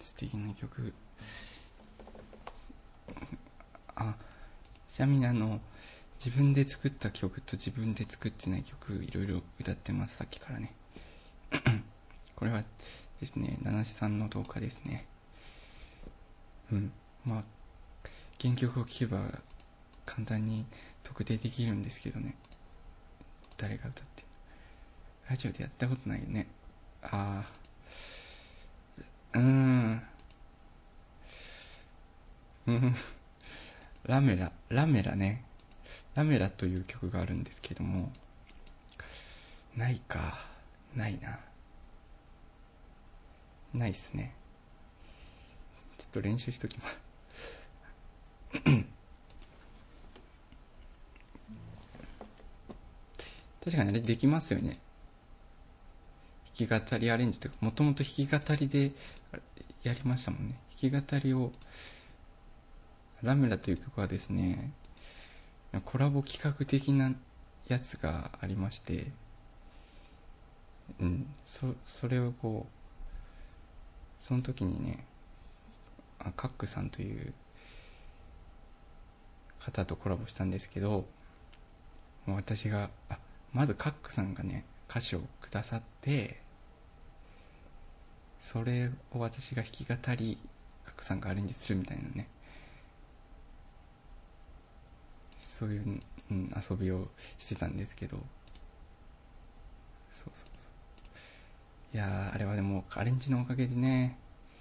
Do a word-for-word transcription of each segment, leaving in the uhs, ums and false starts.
素敵な曲。あ、ちなみにあの自分で作った曲と自分で作ってない曲いろいろ歌ってます、さっきからね。これはですね、七志さんの動画ですね。うん、まあ原曲を聴けば簡単に特定できるんですけどね、誰が歌って。ラジオでやったことないよね。ああ、うーん、うん、ラメラ、ラメラね。ラメラという曲があるんですけども、ないか、ないな。ないっすね。ちょっと練習しときます。確かにあれできますよね。弾き語りアレンジとか、もともと弾き語りでやりましたもんね。弾き語りを、ラメラという曲はですね、コラボ企画的なやつがありまして、うん、そそれをこう、その時にね、あカックさんという方とコラボしたんですけど、もう私が、あ、まずカックさんがね、歌詞をくださって、それを私が弾き語り、カックさんがアレンジするみたいなね、そういう、うん、遊びをしてたんですけど、そうそうそう。いやー、あれはでもアレンジのおかげでね、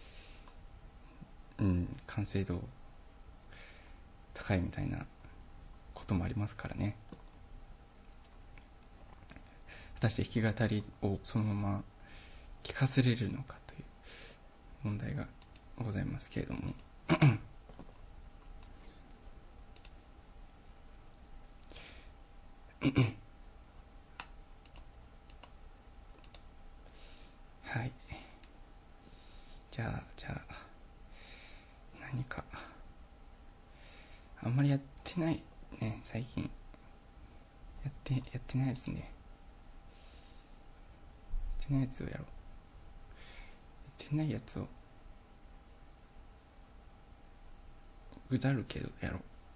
うん、完成度高いみたいなこともありますからね。果たして弾き語りをそのまま聞かせれるのかという問題がございますけれどもはい、じゃあじゃあ何かあんまりやってないね、最近やってやってないですね。やってないやつをやろう。やってないやつをぐだるけどやろう。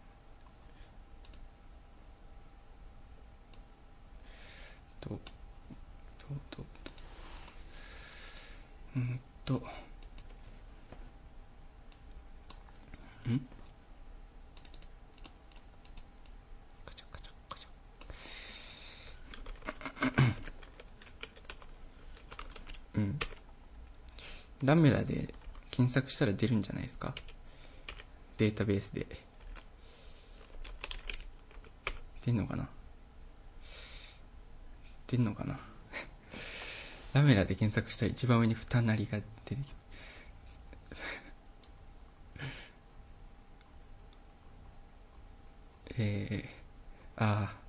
ととととうんとんカチャカチャカチャ。うんラメラで検索したら出るんじゃないですか、データベースで。出んのかな出んのかなラメラで検索したら一番上に二なりが出てきます。えー、ああ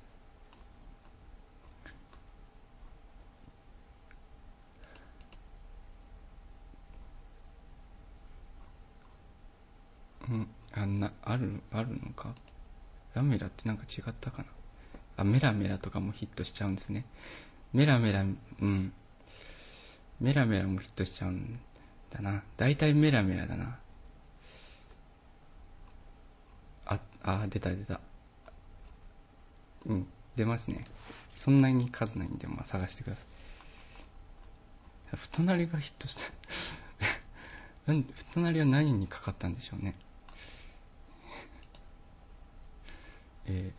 うん、あんな、ある、あるのか。ラメラってなんか違ったかな。あ、メラメラとかもヒットしちゃうんですね。メラメラ、うん。メラメラもヒットしちゃうんだな。大体メラメラだな。あ、あ、出た出た。うん、出ますね。そんなに数ないんで、まあ探してください。太なりがヒットした。なん太なりは何にかかったんでしょうね。え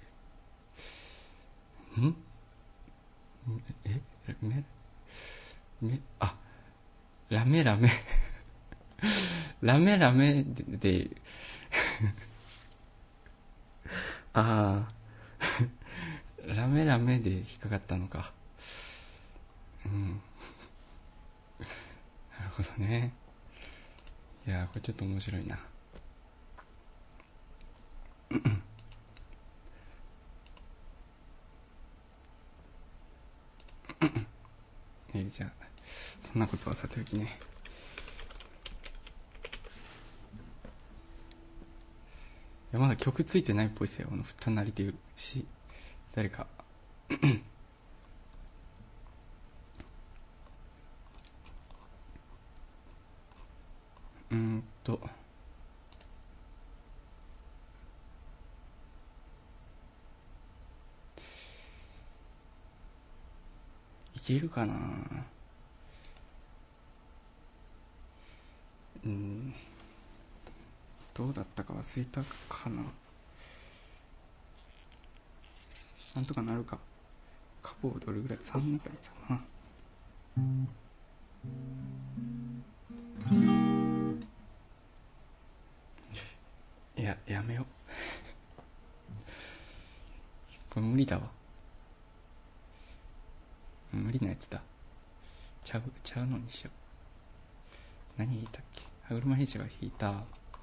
ー、んえめめあラメラメラメラメで、でああラメラメで引っかかったのか。うんなるほどね。いやこれちょっと面白いな。えー、じゃあそんなことはさておきね。いやまだ曲ついてないっぽいですよ、あのふたなりでいうし、誰かうーんといけるかな。うーんどうだったか忘れたかな。なんとかなるか。カボをどれぐらいさんねんかやつかな。いややめようこれ無理だわ。無理なやつだ。ちゃうちゃうのにしよう。何弾いたっけ。歯車平次が弾いた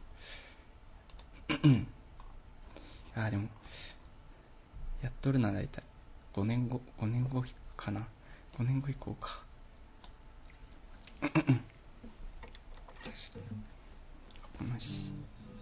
あーでもやっとるな。だいたいごねんごごねんご弾くかな。ごねんご弾こうかこなし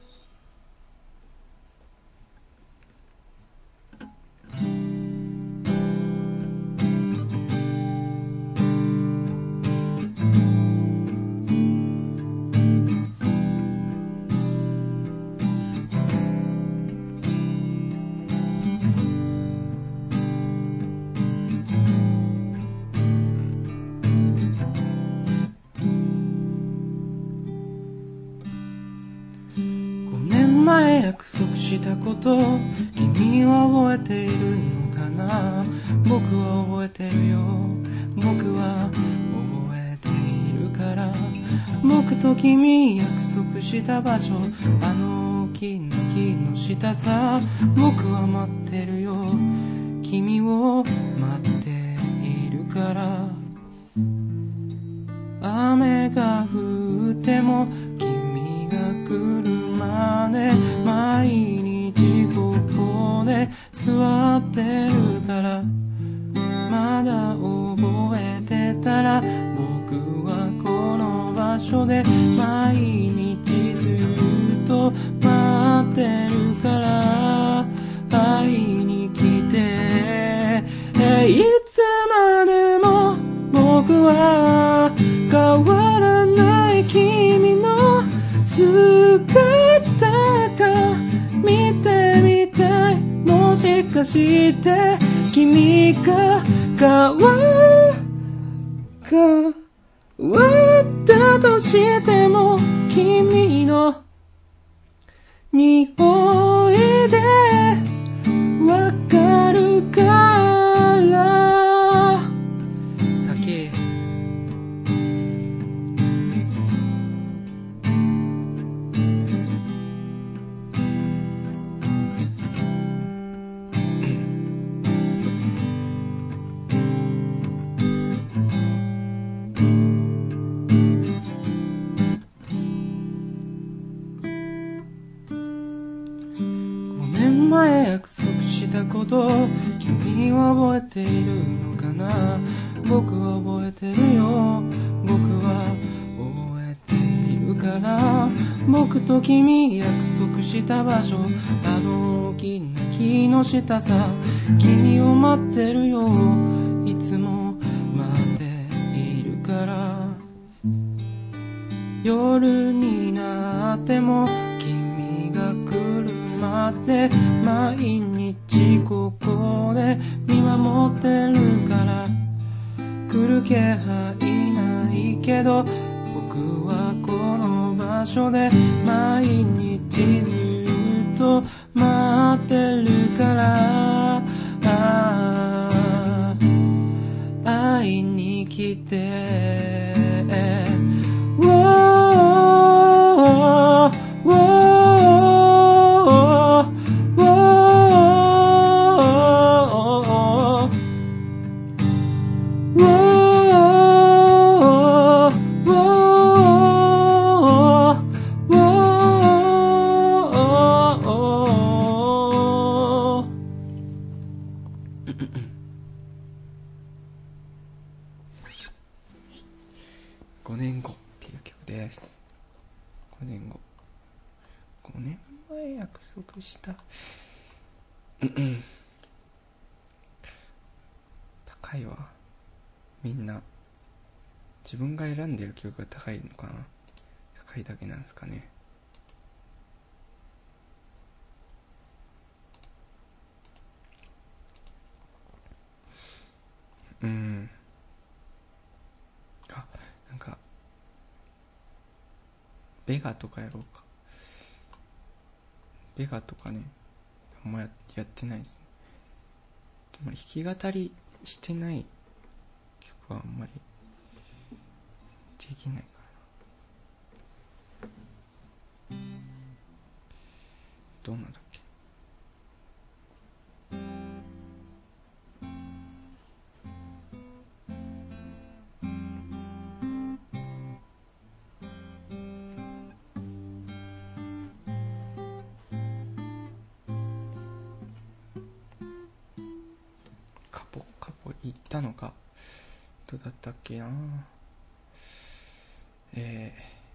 約束したこと君は覚えているのかな。僕は覚えてるよ。僕は覚えているから。僕と君約束した場所、あの大きな木の下さ。僕は待ってるよ。君を待っているから。雨が降っても君が来るまで毎日ここで座ってるから。まだ覚えてたら僕はこの場所で毎日ずっと待ってるから。会いに来ていつまでも僕は変わらない君の姿が見てみたい。もしかして君が変わ変わったとしても君の匂いでわかるからだけ。約束したこと君は覚えているのかな。僕は覚えてるよ。僕は覚えているから。僕と君約束した場所、あの大きな木の下さ。君を待ってるよ。いつも待っているから。夜になっても君が来るまで毎日ここで見守ってるから。来る気配ないけど僕はこの場所で毎日ずっと待ってるから。ああ会いに来てごねんごっていう曲です。ごねんご。ごねんまえ約束した高いわ。みんな自分が選んでる曲が高いのかな。高いだけなんですかね。うん。あ、なんかベガとかやろうか。ベガとかね、あんま や, やってないですね。でも弾き語りしてない曲はあんまりできないかな。どうなんだっけ。カポカポ行ったのか。どうだったっけな。え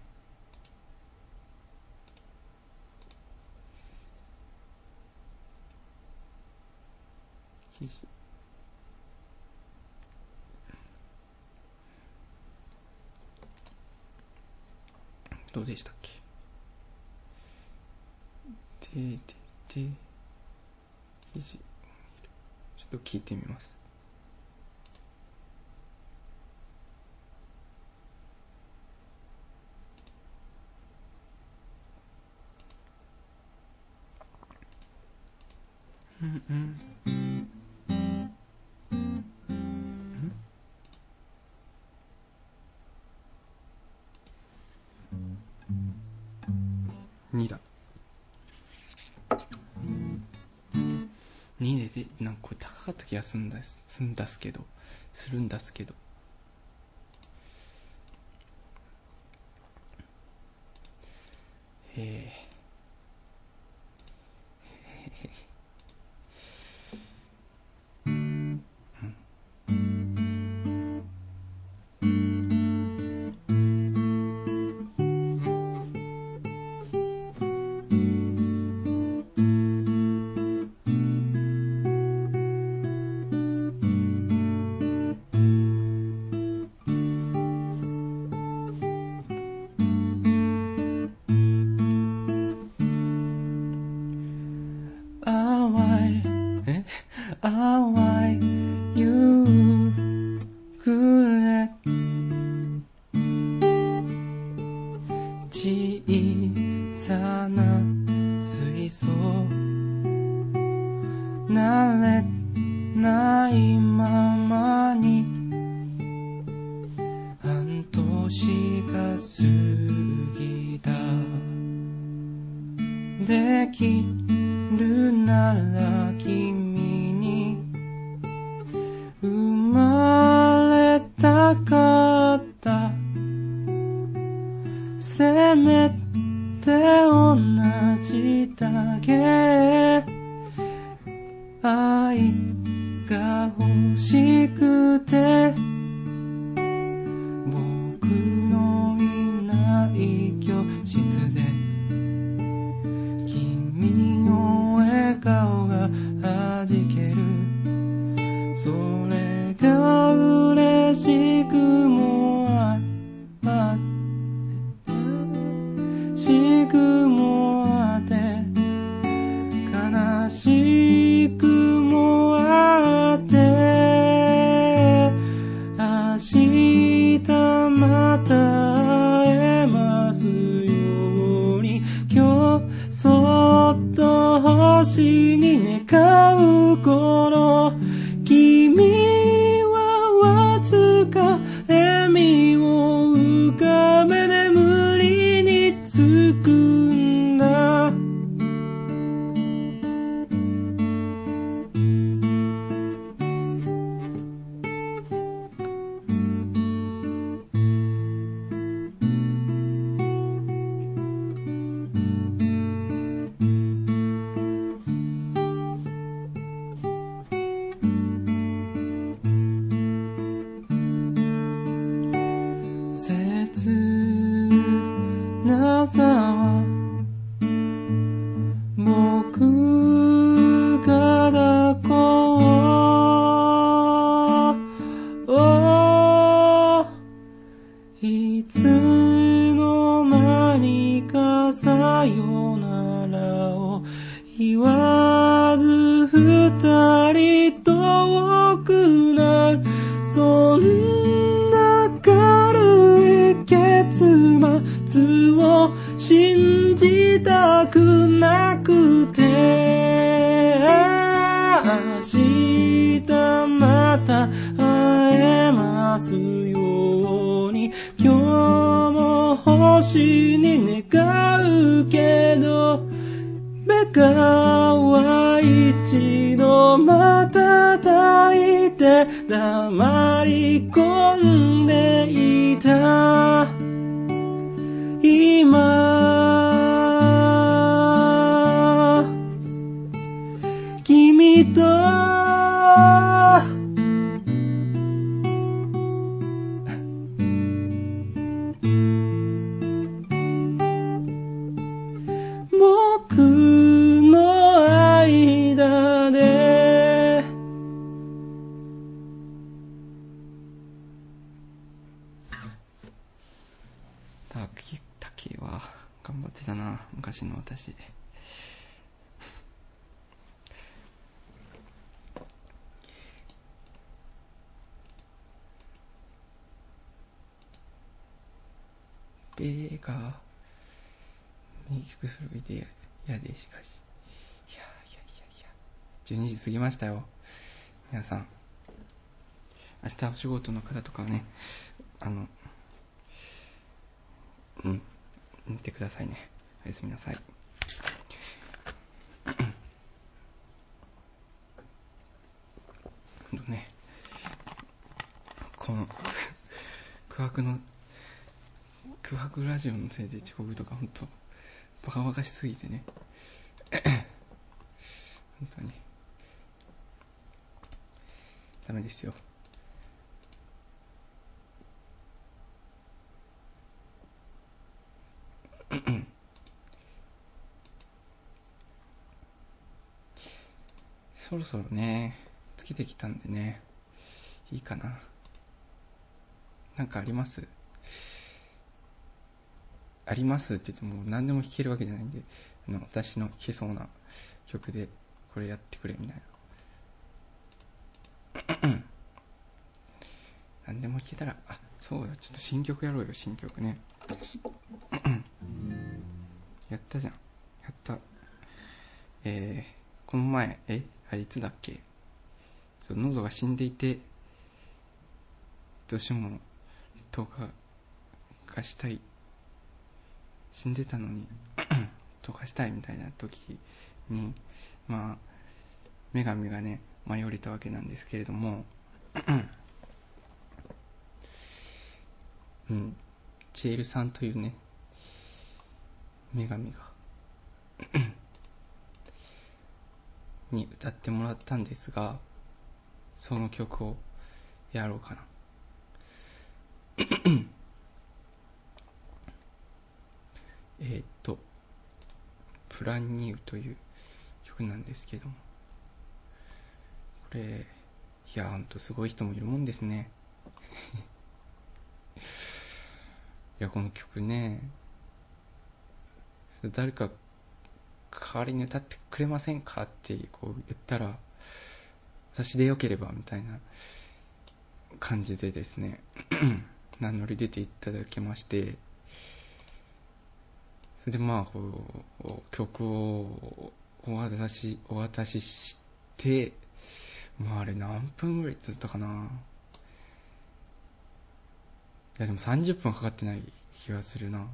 ー、記事どうでしたっけ。ででで記事ちょっと聞いてみます。うんうんにだ。にでで、なんかこれ高かった気がするんだすんだすけどするんだすけどへえ淡いえ淡い夕暮れ小さな水槽慣れないままに半年が過ぎた。できるなら君に生まれたかった。せめて同じだけ愛が欲しくて僕のいない教室で君の笑顔がはじける。それが嬉しくもあってしくもあって悲しくもあって明日また会えますように今日そっと星に願う頃君はわずか笑みを浮かべ眠りにつくんだ。 そんな軽い結末を信じたくなくて、明日また会えますように今日も星に願うけど、目がは一度またたいて黙り込んでいた。今君と僕の間で滝滝は頑張ってたな、昔の私。ベが右薬で嫌で、しかしいやいやいやいやじゅうにじ過ぎましたよ。皆さん明日お仕事の方とかはね、あのうん寝てくださいね。おやすみなさい。ほんとね、この空白の空白ラジオのせいで遅刻とか本当バカバカしすぎてね本当にダメですよ。そろそろね尽きてきたんでね、いいかな。なんかありますありますって言っても何でも弾けるわけじゃないんで、あの私の弾けそうな曲でこれやってくれみたいな何でも弾けたら、あ、そうだ、ちょっと新曲やろうよ。新曲ねやったじゃん、やった。えー、この前、えあれいつだっけ、そう喉が死んでいてどうしても投下がしたい、死んでたのに投下したいみたいな時に、まあ女神がね舞い降りたわけなんですけれどもうん、チエルさんというね女神がに歌ってもらったんですが、その曲をやろうかなえっとプランニューという曲なんですけども、これいやほんとすごい人もいるもんですねいやこの曲ね、誰か代わりに歌ってくれませんかってこう言ったら、私でよければみたいな感じでですね名乗り出ていただきまして、それでまあこう曲をお渡しお渡しして、まああれ何分ぐらいだったかな、いやでもさんじゅっぷんかかってない気がするな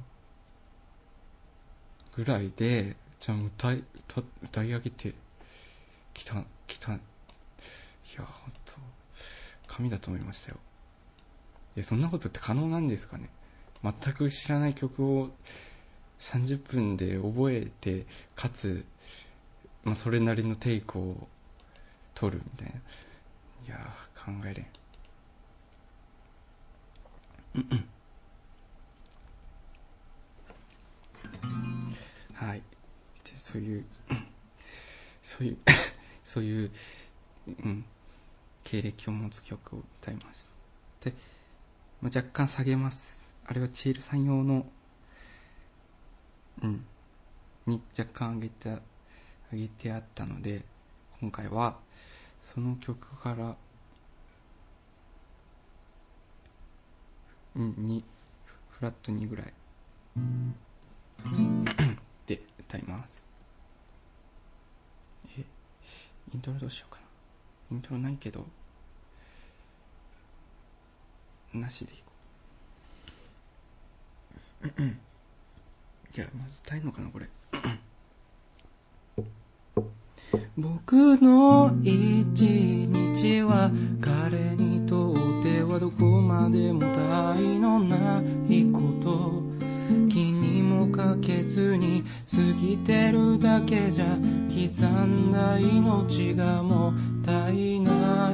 ぐらいで、じゃあ歌い 歌, 歌い上げてきたきたいや本当神だと思いましたよ。いやそんなことって可能なんですかね。全く知らない曲をさんじゅっぷんで覚えて、かつ、まあ、それなりのテイクを取るみたいな、いや考えれん。うんうんはい。でそういうそういうそういう、うん、経歴を持つ曲を歌います。で、まあ、若干下げます。あれはチールさん用の、うんに若干上げて上げてあったので、今回はその曲からにフラットにぐらいで歌います。えイントロどうしようかな。イントロないけどなしでいこう。じゃあまず歌えるのかなこれ。 僕の一日は彼にとってはどこまでも他意のないこと、気にもかけずに過ぎてるだけじゃ刻んだ命がもったいない。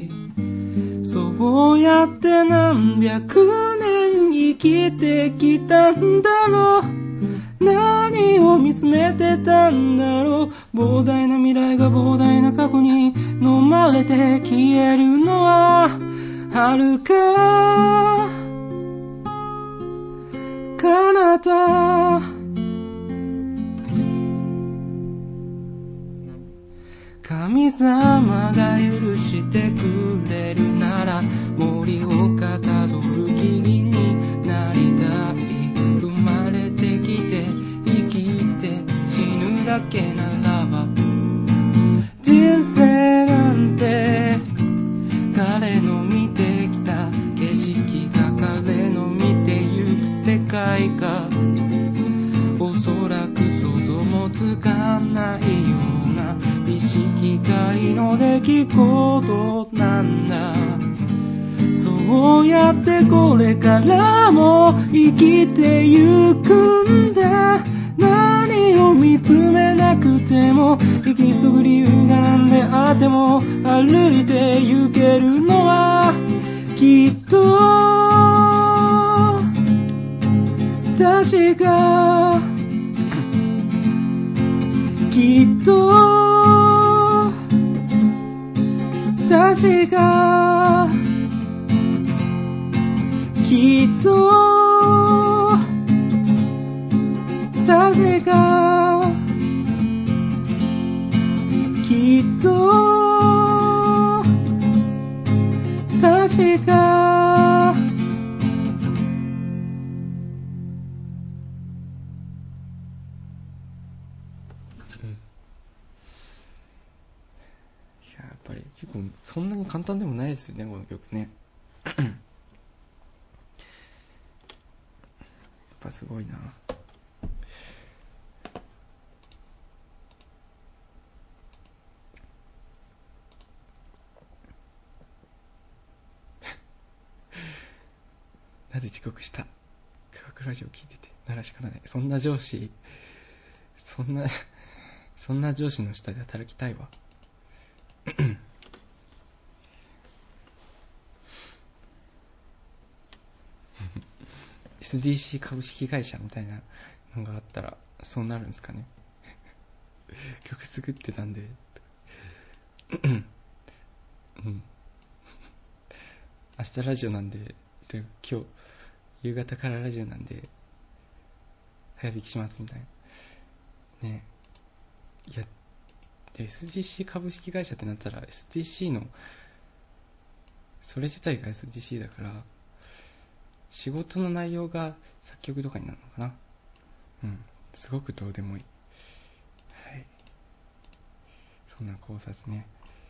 そうやって何百年生きてきたんだろう、何を見つめてたんだろう。膨大な未来が膨大な過去に飲まれて消えるのは遥か彼方。神様が許してくれるなら森をかたどる木々になりたい。生まれてきて生きて死ぬだけならば、人生なんて彼の見てきた景色が彼の見てゆく世界か。おそらく想像もつかないような意識外の出来事なんだ。そうやってこれからも生きてゆくんだ。何を見つめなくても行き過ぐ理由がなんであっても歩いてゆけるのはきっと確か、きっと確か、きっと確か、きっと確か。 やっぱり結構そんなに簡単でもないですよねこの曲ね。やっぱすごいな。なんで遅刻した。科学ラジオ聞いててならしかない。そんな上司そんなそんな上司の下で働きたいわ。エスディーシー 株式会社みたいなのがあったらそうなるんですかね。曲作ってたんでうん、明日ラジオなんで、今日夕方からラジオなんで早引きしますみたいなね。いやで エスディーシー 株式会社ってなったら エスディーシー のそれ自体が エスディーシー だから仕事の内容が作曲とかになるのかな。うんすごくどうでもいい。はい、そんな考察ね。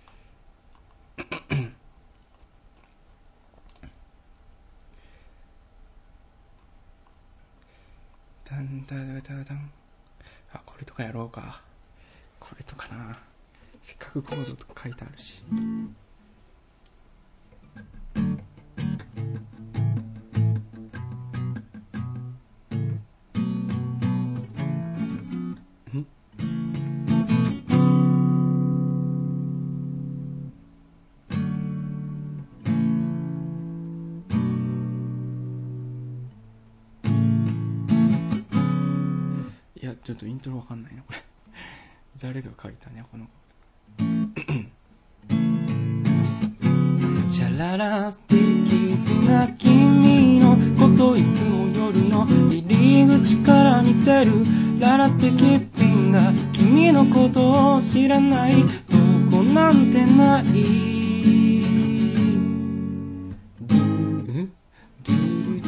ダンダダダダン。あ、これとかやろうか。これとかな。せっかくコードとか書いてあるし。ん？いや、ちょっとイントロわかんないなこれ。誰が書いたねこのシャララ素敵な君のこといつも夜の入り口から似てる。ララ素敵ピンが君のことを知らないとこなんてない。ドゥドゥドゥ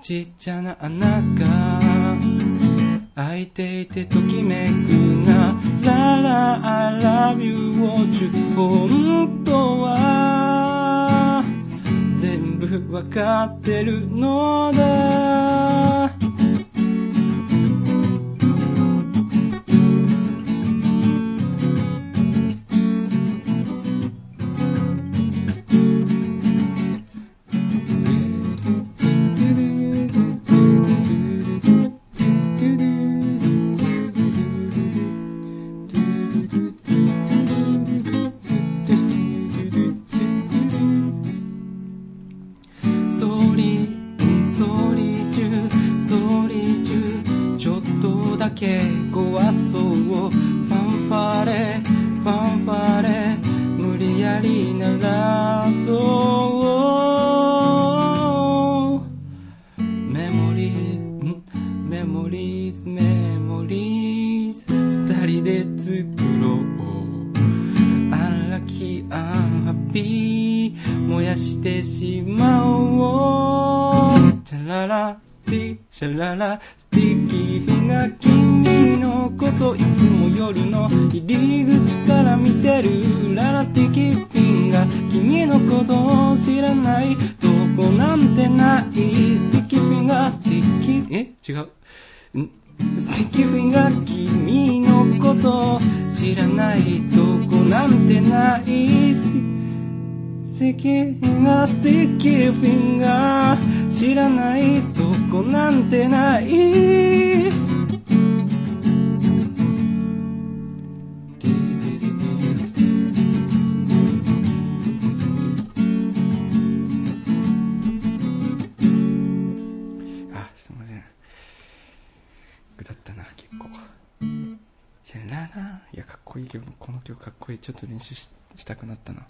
ちっちゃな穴が開いていてときめくな。ララ I love you をちゅ本当は全部わかってるのだ。 スティッキーフィンが君のこといつも夜の入り口から見てる。ララスティッキーフィンが君のことを知らないとこなんてない。スティッキーフィンがスティッキーえ違うんスティッキーフィンが君のことを知らないとこなんてない。スティッキーフィンがスティッキーフィンが知らないとこなんてない。 あ、すいません。具だったな、結構。いや、ララ、いや、かっこいいけど、この曲かっこいい。ちょっと練習 し, したくなったな。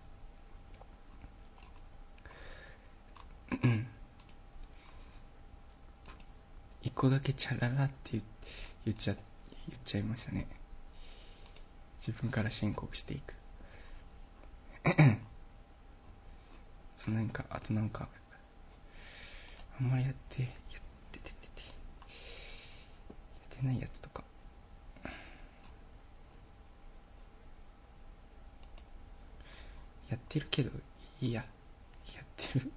うん。一個だけチャララって言 っ, 言っちゃ言っちゃいましたね。自分から申告していく。そのなんかあとなんかあんまりやってやっててててやってないやつとか。やってるけどいいや。やってる。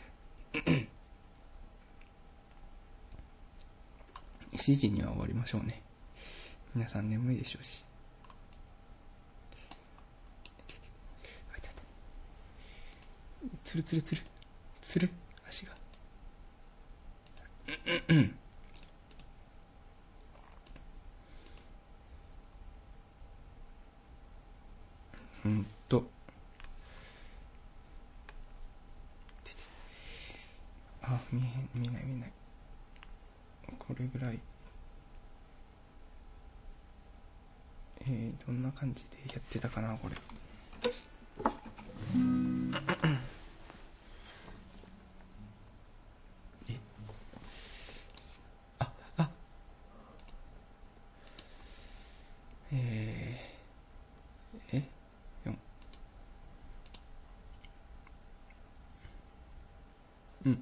しちじには終わりましょうね。皆さん眠いでしょうし。つるつるつるつる足が。うんとあ、見えへん、見えない見えない。これぐらい。えー、どんな感じでやってたかな、これ。えあ、あえー、えよんうん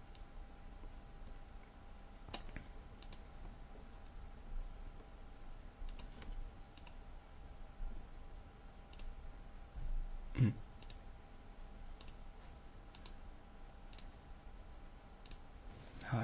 うんはい。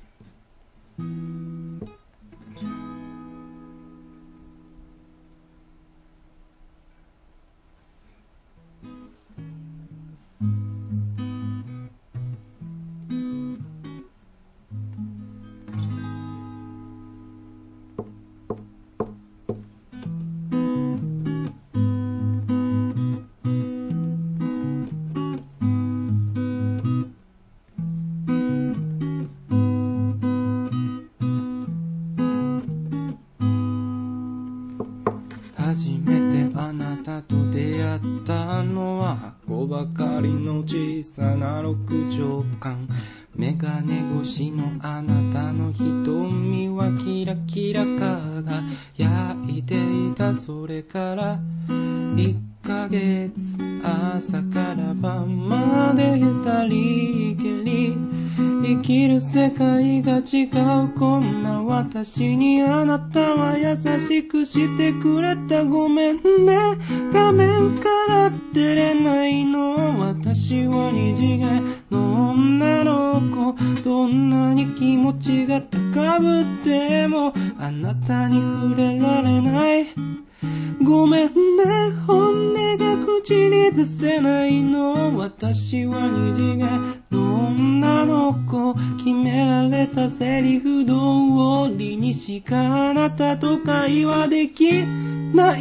初めてあなたと出会ったのは箱ばかりの小さな六畳間。メガネ越しのあなたの瞳はキラキラ輝いていた。それからいっかげつ朝から晩まで二人きり。いっ生きる世界が違うこんな私にあなたは優しくしてくれた。ごめんね、画面から出れないの。私は二次元の女の子。どんなに気持ちが高ぶってもあなたに触れられない。ごめんね、本音が口に出せないの。私は二次元の女の子。決められたセリフ通りにしかあなたと会話できない。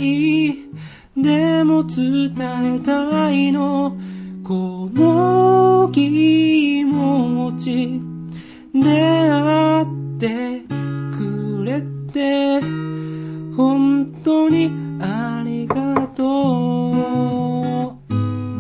でも伝えたいの、この気持ち。出会ってくれて本当にありがとう。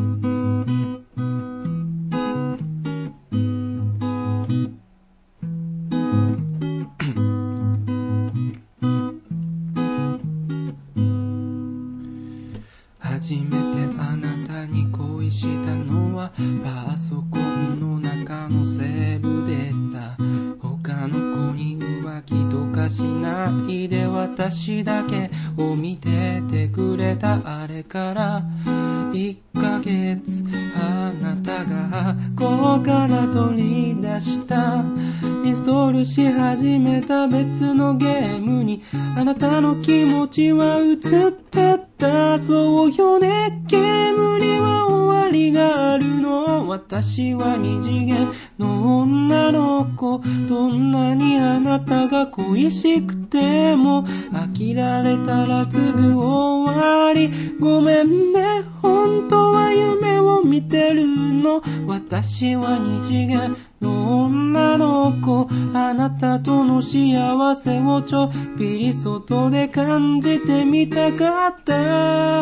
初めてあなたに恋したのはパソコンの中のセーブデータ。他の子に浮気とかしないで私だけを見ててくれた。あれからいっかげつあなたがここから取り出したインストールし始めた別のゲームにあなたの気持ちは映ってた。そうよね、ゲームには終わりがあるの。私は二次元の女の子。どんなにあなたが恋しくても飽きられたらすぐ終わり。ごめんね、本当は夢を見てるの。私は二次元の女の子。あなたとの幸せをちょっぴり外で感じてみたかった。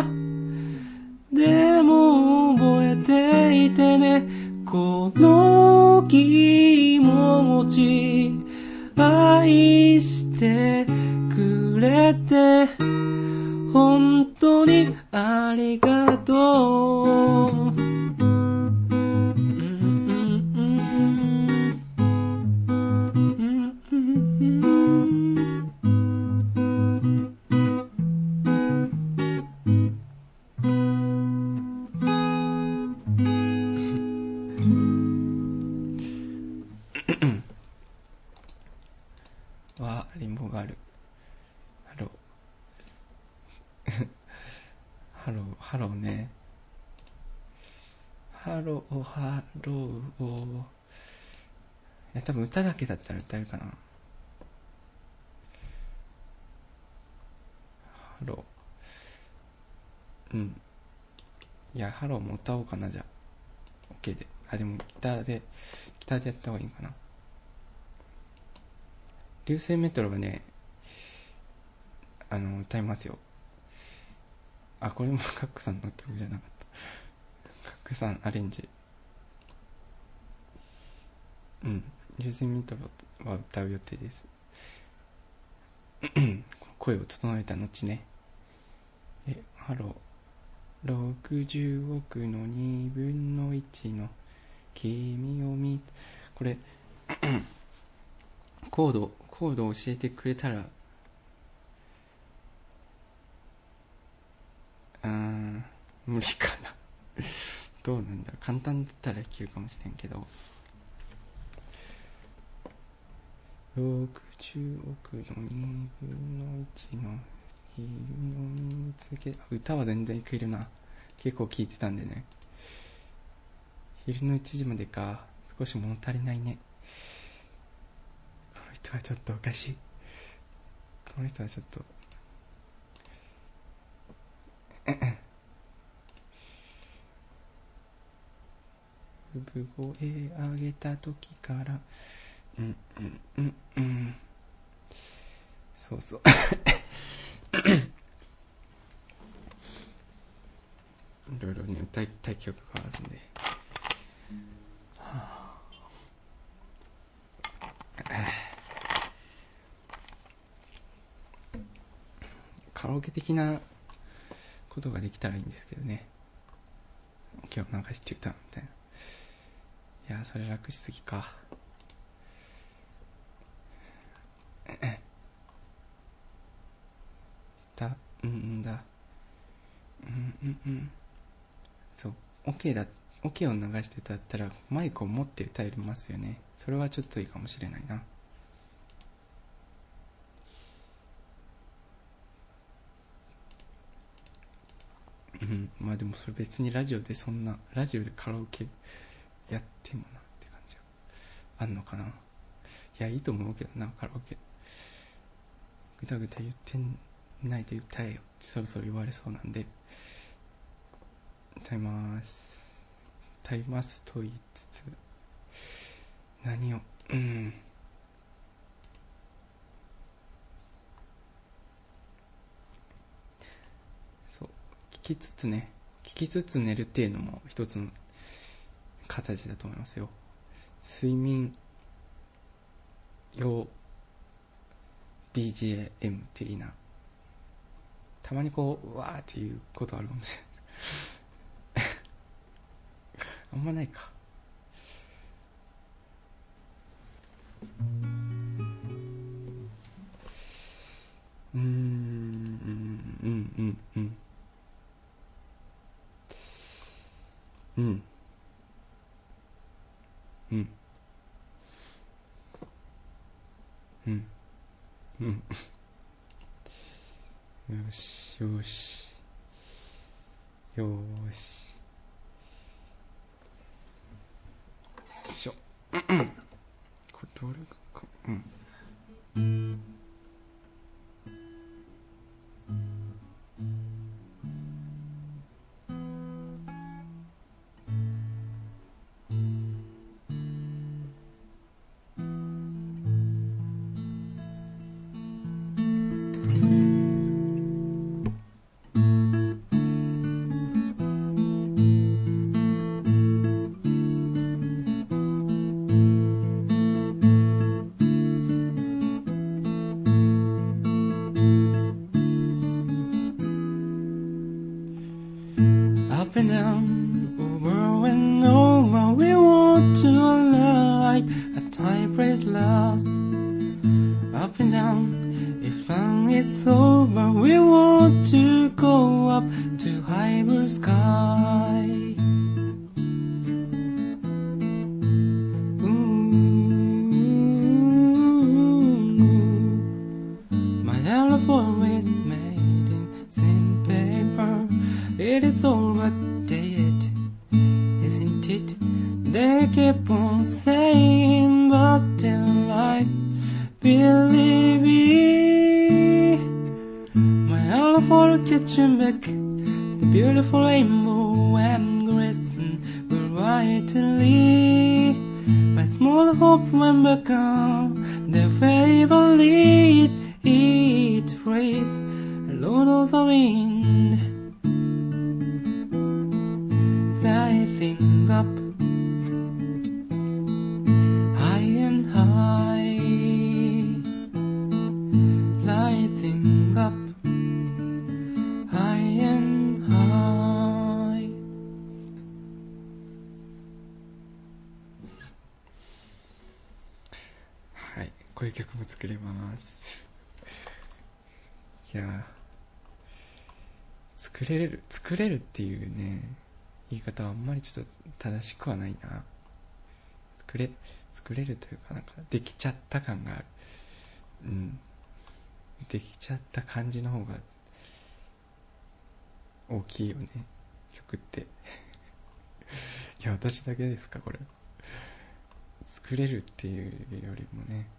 でも覚えていてね、この気持ち。愛してくれて本当にありがとう。 わあ、リンボがある。ハロー。ハロー、ハローね。ハロー、ハロー。いや、多分歌だけだったら歌えるかな。ハロー。うん。いや、ハローも歌おうかな、じゃあ。OK で。あ、でもギターで、ギターでやった方がいいかな。流星メトロはね、あの、歌いますよ。あ、これもカックさんの曲じゃなかった。カックさんアレンジ。うん。流星メトロは歌う予定です。声を整えた後ね。え、ハロー。ろくじゅうおくのにぶんのいちの君を見、これ、コード、コードを教えてくれたら、あー、無理かな。どうなんだろう。簡単だったらいけるかもしれんけど。ろくじゅうおくのにぶんのいちの君を見つけ、歌は全然いけるな。結構聴いてたんでね。昼のいちじまでか。少し物足りないね。この人はちょっとおかしい。この人はちょっと産声上げた時からうんうんうんうんそうそういろいろね歌いたい曲があるんで、はあ、カラオケ的なことができたらいいんですけどね。今日流して歌うみたいな。いやそれ楽しすぎか。 だ、うんだ。うんうんうん。そう、OK だ、OK を流して歌ったらマイクを持って歌えますよね。それはちょっといいかもしれないな。うん、まあでもそれ別にラジオでそんな、ラジオでカラオケやってもなって感じはあんのかな。いや、いいと思うけどな、カラオケ。ぐだぐだ言ってないで歌えよってそろそろ言われそうなんで、歌います。歌いますと言いつつ、何を、うん。そう、聞きつつね、聞きつつ寝るっていうのも一つの形だと思いますよ。睡眠用 ビージーエム 的な。たまにこう、うわーっていうことあるかもしれない。あんまないか。うーん、うん、うん、うん、うん。うん。うん。うん。うん。よし、よし。よーし。よいしょ。うん。これどれか、うん。Up and down, over and over, we want to live a timeless last. Up and down, if fun is over, we want to go up to higher sky. Ooh, my telephone is made in thin paper. It is all but dead, isn't it? They keep on saying, but still I believe it. My telephone kitchen back, the beautiful rainbow and glisten will brightly. My small hope when become the favorite. It rays a load of the wind, rising up high and high, rising up high and high. はい、こういう曲も作れます。いや、作れる作れるっていうね言い方はあんまりちょっと正しくはないな。作れ作れるというか、なんかできちゃった感がある。うん、できちゃった感じの方が大きいよね、曲って。いや、私だけですかこれ。作れるっていうよりもね、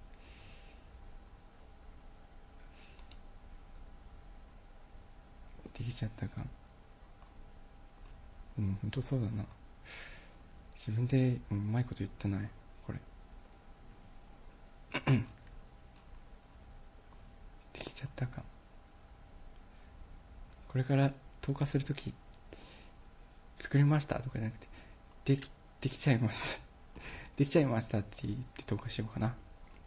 できちゃった感。うん、ほんとそうだな。自分でうまいこと言ってないこれ。できちゃった感。これから投下するとき、作りましたとかじゃなくて、できできちゃいましたできちゃいましたって言って投下しようかな。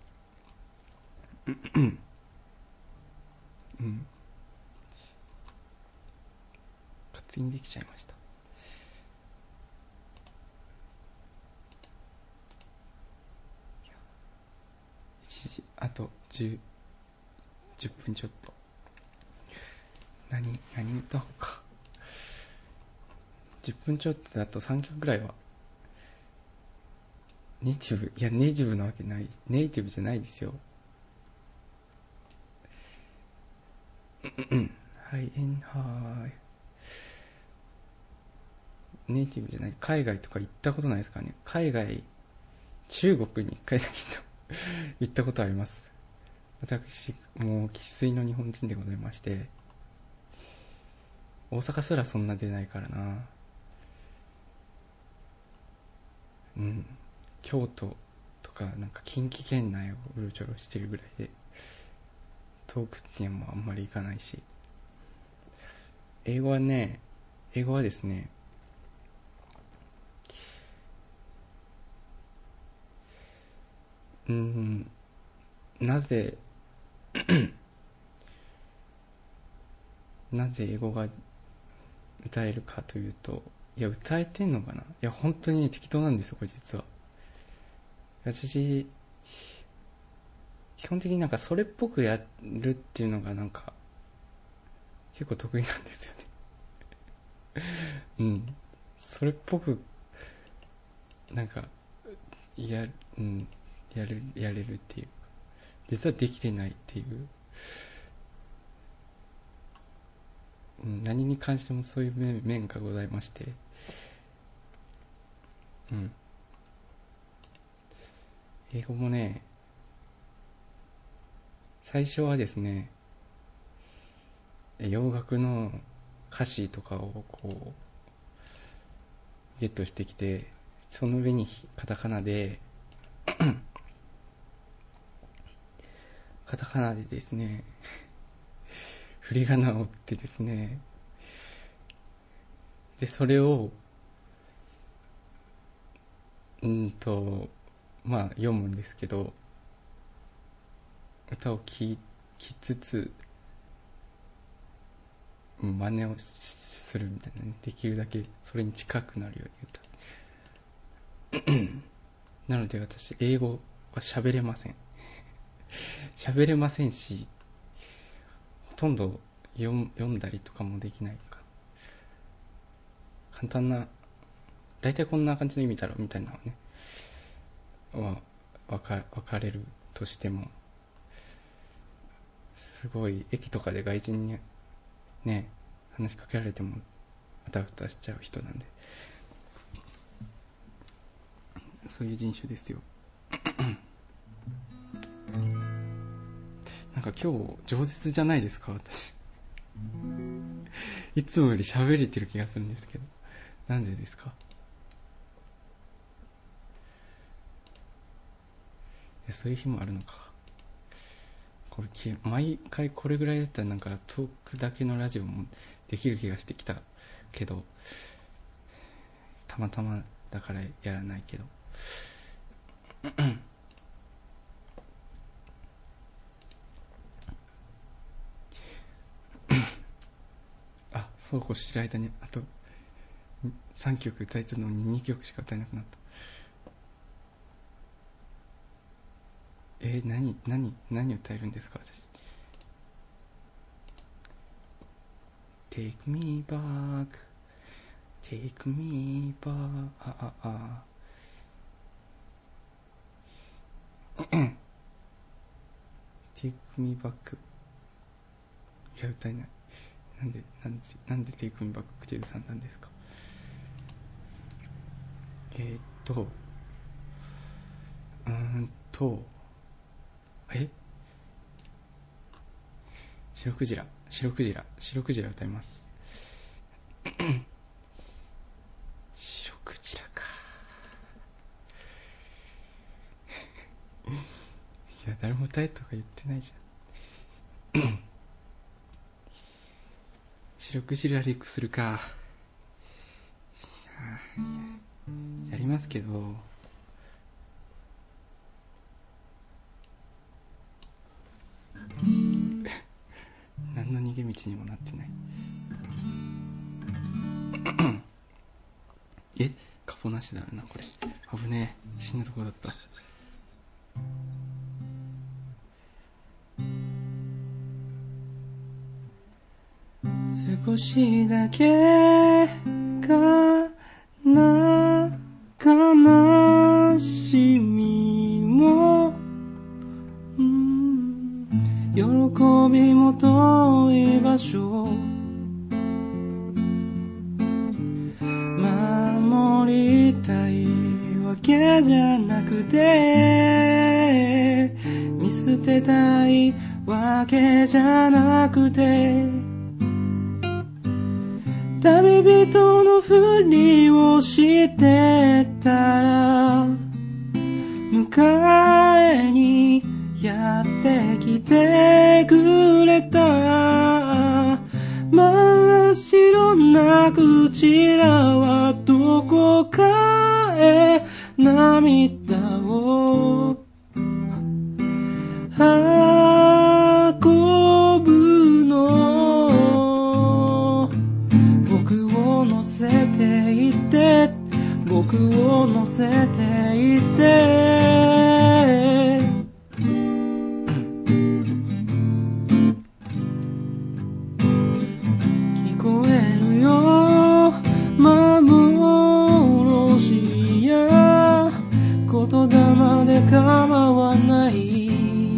うんうん、勝手にできちゃいました。いち時、あとじゅう、じゅっぷんちょっと。何、何歌おうか。じゅっぷんちょっとだとさんきょくぐらいは。ネイティブ、いや、ネイティブなわけない。ネイティブじゃないですよ。はい、エンハイ。ネイティブじゃない。海外とか行ったことないですからね。海外、中国に一回だけ行ったことあります。私、もう生粋の日本人でございまして、大阪すらそんな出ないからな。うん。京都とか、なんか近畿圏内をうろちょろしてるぐらいで、遠くっていうのもあんまり行かないし。英語はね、英語はですね、うーん、なぜ、なぜ英語が歌えるかというと、いや、歌えてんのかな。いや、本当にね、適当なんですよ、これ実は。私、基本的になんかそれっぽくやるっていうのがなんか、結構得意なんですよね。うん。それっぽく、なんか、や、うん、やる、やれるっていう。実はできてないっていう。うん、何に関してもそういう面、面がございまして。うん。英語もね、最初はですね、洋楽の歌詞とかをこう、ゲットしてきて、その上にカタカナで、カタカナでですね、振り仮名を打ってですね、で、それを、うんと、まあ読むんですけど、歌を聴きつつ、真似をするみたいなね、できるだけそれに近くなるように歌う。なので私、英語は喋れません。喋れませんし、ほとんど読読んだりとかもできないか。簡単な、大体こんな感じの意味だろうみたいなのね、は分か、分かれるとしても、すごい駅とかで外人にね、話しかけられてもあたふたしちゃう人なんで、そういう人種ですよ。なんか今日饒舌じゃないですか、私。いつもより喋れてる気がするんですけど、なんでですか。そういう日もあるのか。これ毎回これぐらいだったらなんかトークだけのラジオもできる気がしてきたけど、たまたまだからやらないけど。あ、そうこうしてる間にあとさんきょく歌えたのににきょくしか歌えなくなった。えー、何何何歌えるんですか私。 Take me back Take me back あああTake me back いや歌えない。なんでなんでなんで Take me back 口ずさんだんですか。えー、っとうーんとえ白クジラ白クジラ白クジラ歌います。白クジラか。いや誰も歌えとか言ってないじゃん。白クジラリックするか。やりますけど、何の逃げ道にもなってない。え、カポなしだなこれ。危ねえ、死ぬとこだった。 少しだけかな悲しみも、うん、喜びも遠い場所、守りたいわけじゃなくて、見捨てたいわけじゃなくて、旅人のふりをしてたら迎えにやってきてくれた。真っ白なクジラはどこかへ涙を運ぶの。僕を乗せていって僕を乗せていって聞こえるよ幻や言霊で構わない、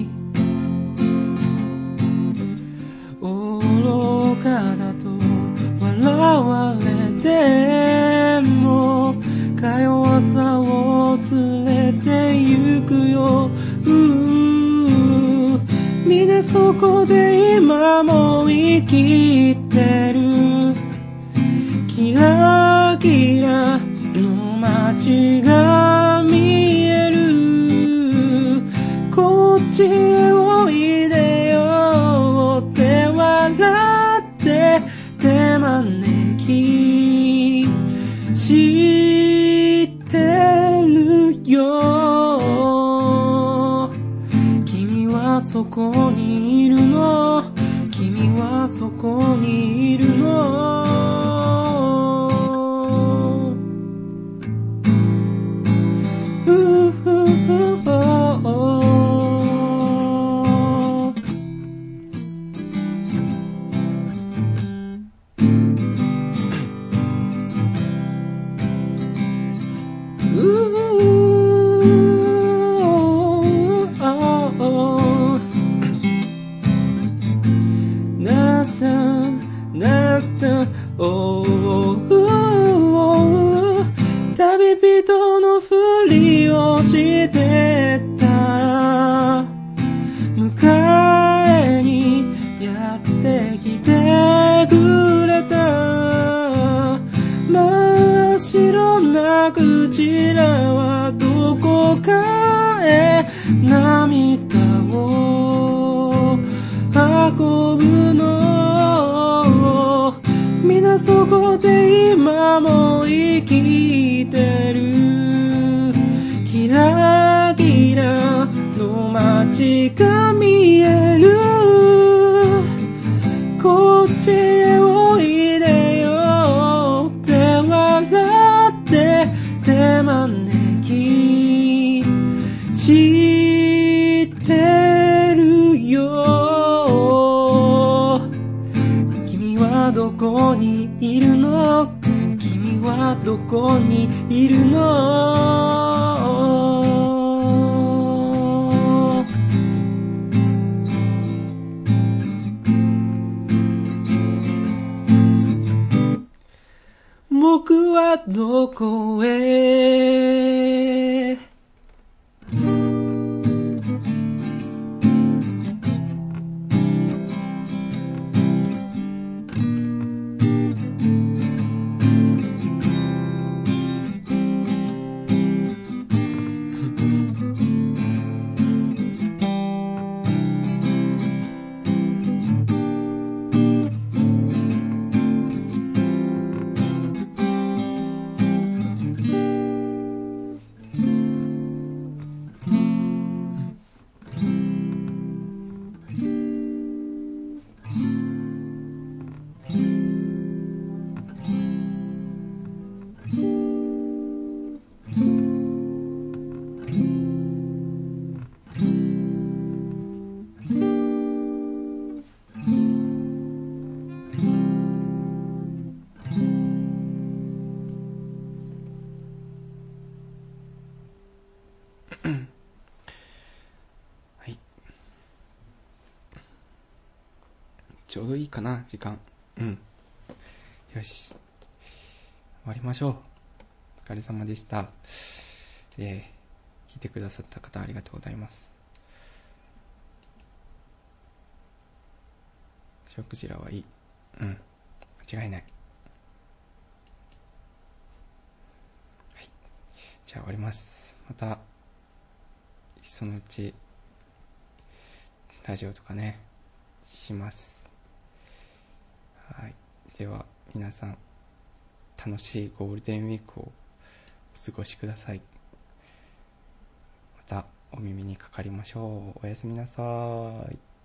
愚かだと笑われてもか弱さを連れて行くよ、うう皆そこで今も生きてる、キラキラの街が見える、こっちへおいでよって笑って手招きしてるよ。君はそこにいるの、君はそこにいるの。うふふお旅人のふりをしてたら迎えにやってきてくれた。真っ白なクジラはどこかへ涙を運ぶの。皆そこで今も生きてる、キラキラの街が見える、こっちへおいでよって笑って手招きしてるよ。君はどこにいるの、君はどこにいるの。僕はどこへはい。ちょうどいいかな、時間。うん。よし。終わりましょう。お疲れ様でした。えー、聞いてくださった方ありがとうございます。ショクジラはいい。うん。間違いない。はい。じゃあ終わります。また、そのうち、ラジオとかね、します。はい。では、皆さん、楽しいゴールデンウィークをお過ごしください。またお耳にかかりましょう。おやすみなさい。